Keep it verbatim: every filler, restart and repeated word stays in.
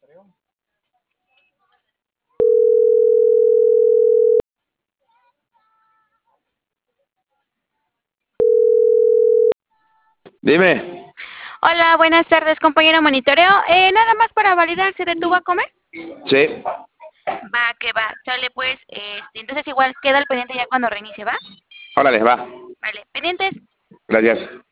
Dime. Hola, buenas tardes, compañero monitoreo. Eh, nada más para validar, ¿se detuvo a comer? Sí. Va, que va. Sale pues, este, entonces igual queda el pendiente ya cuando reinicie, ¿va? Órale, va. Vale, pendientes. Gracias.